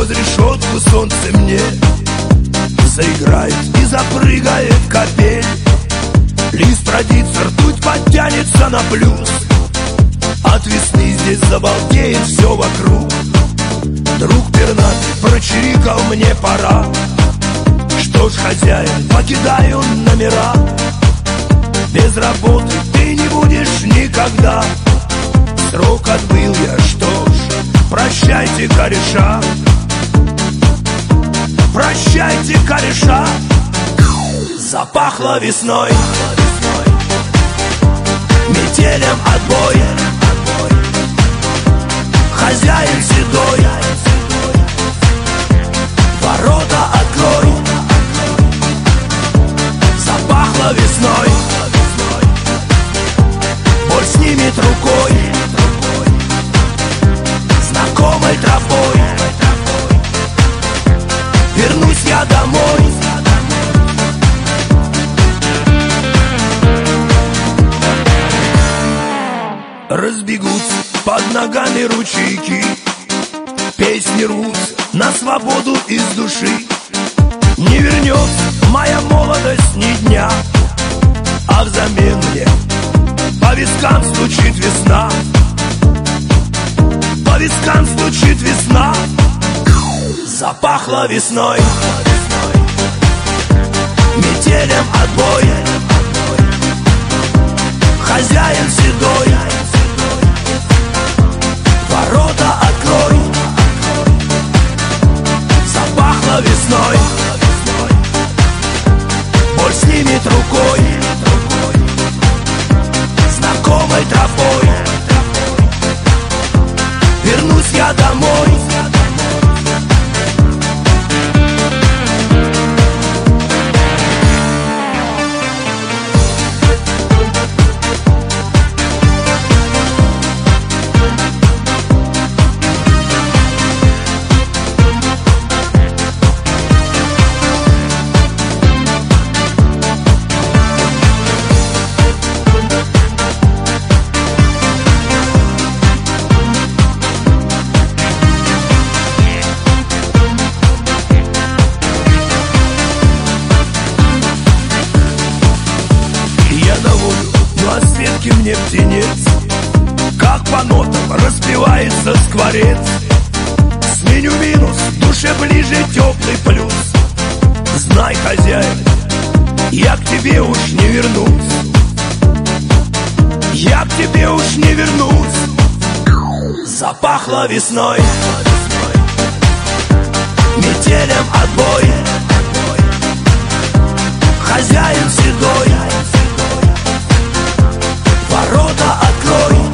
сквозь решетку солнце мне заиграет и запрыгает капель. Лист родится, ртуть подтянется на плюс. От весны здесь забалдеет все вокруг. Друг пернатый прочирикал, мне пора. Что ж, хозяин, покидаю номера. Без работы ты не будешь никогда. Срок отбыл я, что ж, прощайте, кореша. Прощайте, кореша. Запахло весной, метелем отбой. Хозяин седой, ворота открой. Запахло весной, боль снимет рукой, знакомой тропой. Вернусь я домой. Разбегутся под ногами ручейки, песни рвутся на свободу из души. Не вернется моя молодость ни дня, а взамен мне по вискам стучит весна. По вискам стучит весна. Запахло весной, метелем отбой. Хозяин седой, ворота открой. Запахло весной, боль снимет рукой, знакомой тропой. Вернусь я домой. Мне птенец, как по нотам распевается скворец. Сменю минус, душе ближе теплый плюс. Знай, хозяин, я к тебе уж не вернусь. Я к тебе уж не вернусь. Запахло весной, метелем отбой. Хозяин седой, ворота открой.